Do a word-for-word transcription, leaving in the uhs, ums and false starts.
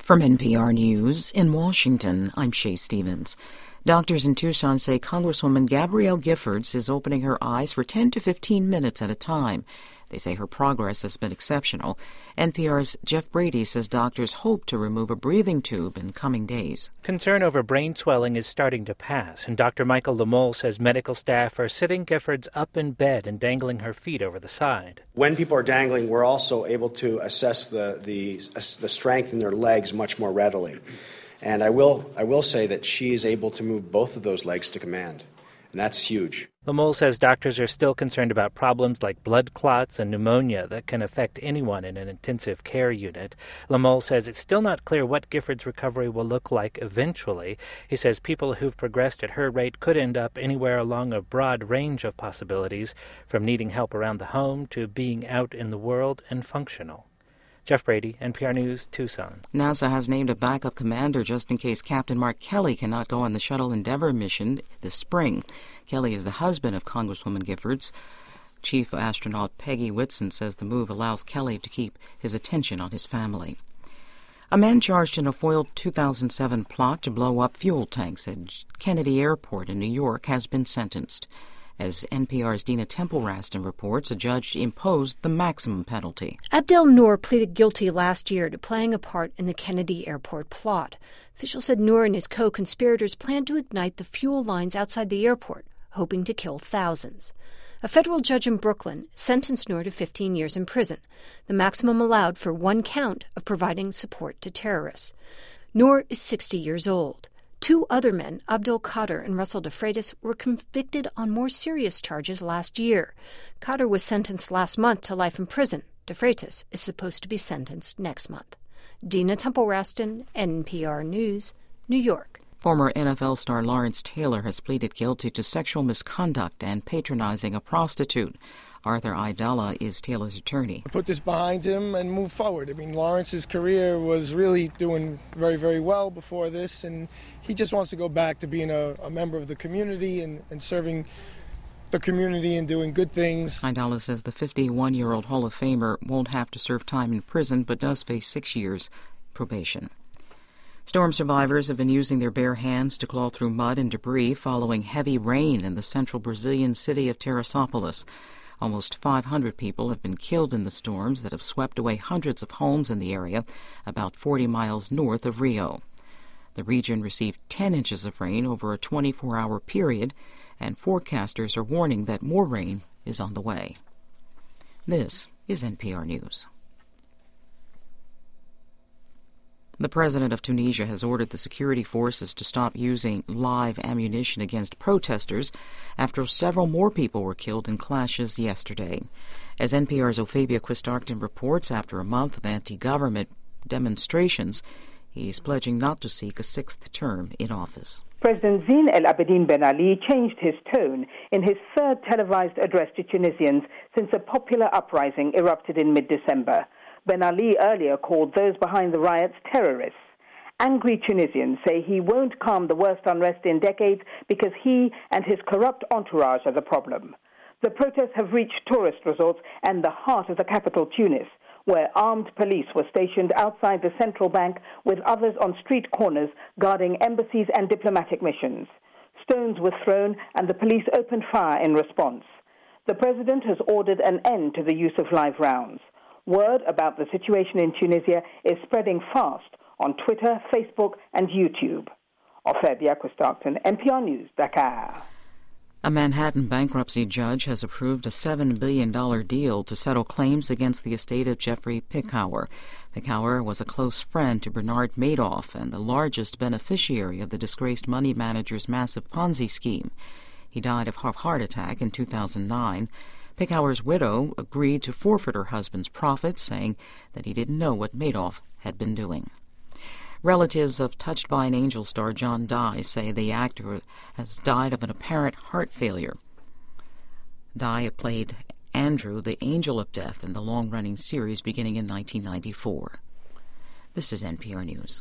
From N P R News in Washington, I'm Shay Stevens. Doctors in Tucson say Congresswoman Gabrielle Giffords is opening her eyes for ten to fifteen minutes at a time. They say her progress has been exceptional. N P R's Jeff Brady says doctors hope to remove a breathing tube in coming days. Concern over brain swelling is starting to pass, and Doctor Michael Lamole says medical staff are sitting Giffords up in bed and dangling her feet over the side. When people are dangling, we're also able to assess the the, the strength in their legs much more readily. And I will I will say that she is able to move both of those legs to command, and that's huge. Lamole says doctors are still concerned about problems like blood clots and pneumonia that can affect anyone in an intensive care unit. Lamole says it's still not clear what Giffords' recovery will look like eventually. He says people who've progressed at her rate could end up anywhere along a broad range of possibilities, from needing help around the home to being out in the world and functional. Jeff Brady, N P R News, Tucson. NASA has named a backup commander just in case Captain Mark Kelly cannot go on the Shuttle Endeavour mission this spring. Kelly is the husband of Congresswoman Giffords. Chief astronaut Peggy Whitson says the move allows Kelly to keep his attention on his family. A man charged in a foiled two thousand seven plot to blow up fuel tanks at Kennedy Airport in New York has been sentenced. As N P R's Dina Temple-Raston reports, a judge imposed the maximum penalty. Abdel Noor pleaded guilty last year to playing a part in the Kennedy Airport plot. Officials said Noor and his co-conspirators planned to ignite the fuel lines outside the airport, hoping to kill thousands. A federal judge in Brooklyn sentenced Noor to fifteen years in prison, the maximum allowed for one count of providing support to terrorists. Noor is sixty years old. Two other men, Abdul Qadir and Russell DeFreitas, were convicted on more serious charges last year. Qadir was sentenced last month to life in prison. DeFreitas is supposed to be sentenced next month. Dina Temple-Raston, N P R News, New York. Former N F L star Lawrence Taylor has pleaded guilty to sexual misconduct and patronizing a prostitute. Arthur Aidala is Taylor's attorney. Put this behind him and move forward. I mean, Lawrence's career was really doing very, very well before this, and he just wants to go back to being a, a member of the community and, and serving the community and doing good things. Aidala says the fifty-one-year-old Hall of Famer won't have to serve time in prison, but does face six years probation. Storm survivors have been using their bare hands to claw through mud and debris following heavy rain in the central Brazilian city of Teresópolis. Almost five hundred people have been killed in the storms that have swept away hundreds of homes in the area, about forty miles north of Rio. The region received ten inches of rain over a twenty-four hour period, and forecasters are warning that more rain is on the way. This is N P R News. The president of Tunisia has ordered the security forces to stop using live ammunition against protesters after several more people were killed in clashes yesterday. As N P R's Ophavia Quistarkton reports, after a month of anti-government demonstrations, he's pledging not to seek a sixth term in office. President Zine El Abidine Ben Ali changed his tone in his third televised address to Tunisians since a popular uprising erupted in mid-December. Ben Ali earlier called those behind the riots terrorists. Angry Tunisians say he won't calm the worst unrest in decades because he and his corrupt entourage are the problem. The protests have reached tourist resorts and the heart of the capital, Tunis, where armed police were stationed outside the central bank with others on street corners guarding embassies and diplomatic missions. Stones were thrown and the police opened fire in response. The president has ordered an end to the use of live rounds. Word about the situation in Tunisia is spreading fast on Twitter, Facebook, and YouTube. Ophavia Quistarkton, N P R News, Dakar. A Manhattan bankruptcy judge has approved a seven billion dollars deal to settle claims against the estate of Jeffrey Pickauer. Pickauer was a close friend to Bernard Madoff and the largest beneficiary of the disgraced money manager's massive Ponzi scheme. He died of a heart attack in two thousand nine. Pickauer's widow agreed to forfeit her husband's profits, saying that he didn't know what Madoff had been doing. Relatives of Touched by an Angel star John Dye say the actor has died of an apparent heart failure. Dye played Andrew, the Angel of Death, in the long-running series beginning in nineteen ninety-four. This is N P R News.